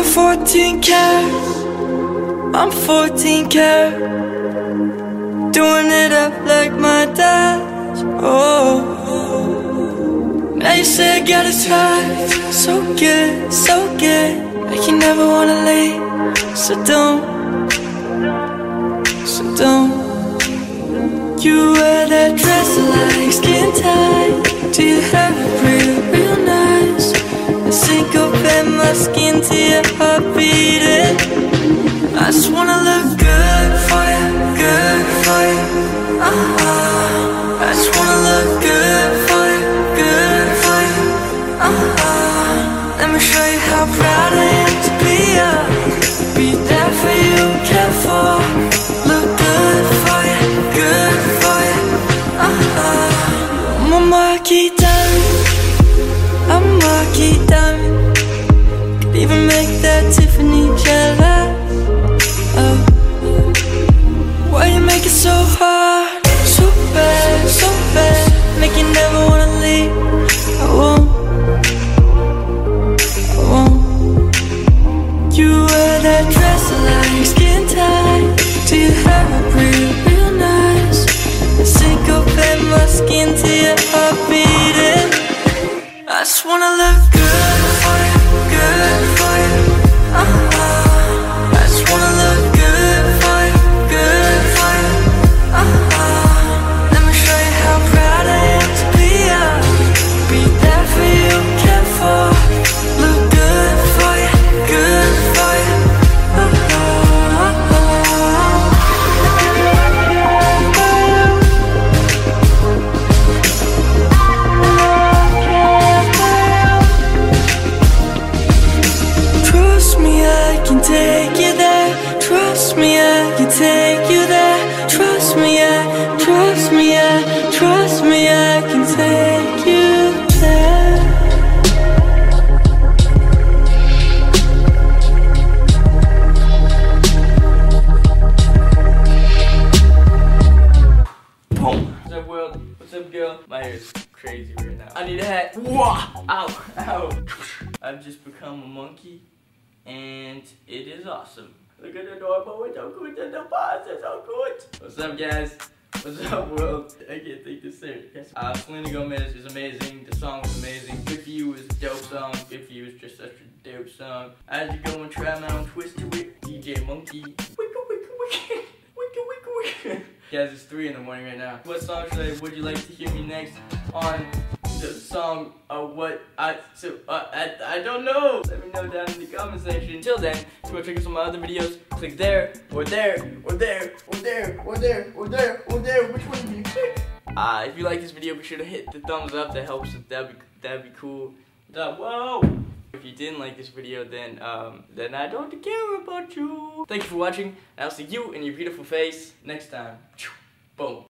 14 carats, I'm 14 carat, doing it up like my dad. Oh, now you say I got a type, so good, like you never wanna leave. So don't you wear that dress like skin tight? Do you have it real nice? I syncopate my skin to your heart beating. I just wanna look good for you, I just wanna look good for you, Let me show you how proud I am to be be there for you, care for. Look good for you, I'm a marquee diamond, could even make that Tiffany jealous. Oh, why you make it so hard, so bad, make you never wanna leave. I won't. You wear that dress like skin tight. Do you have it real nice? I syncopate my skin to your heart beating. I just wanna look good for you, I just wanna look good for you, Let me show you how proud I am to be there for you, care for. Look good for you, Trust me, I can take you there. Trust me, I can take you there. Trust me, I can take you there. Boom. What's up, world? What's up, girl? My hair is crazy right now. I need a hat. Whoa! Ow! I've just become a monkey, and it is awesome. Look at the doorbell, it's so good, the boss is so good. What's up, guys? What's up, world? I can't take this serious. Selena Gomez is amazing. The song was amazing. Good For You is a dope song. Good For You is just such a dope song. As you go and try my own twist to it, DJ Monkey. Wicka. Guys, it's 3 in the morning right now. What song would you like to hear me next on the song I don't know. Let me know down in the comment section. Until then, if you want to check out some of my other videos, click there, or there. Which one do you click? If you like this video, be sure to hit the thumbs up. That helps. That'd be cool. Whoa! If you didn't like this video, then I don't care about you. Thank you for watching, and I'll see you and your beautiful face next time. Boom.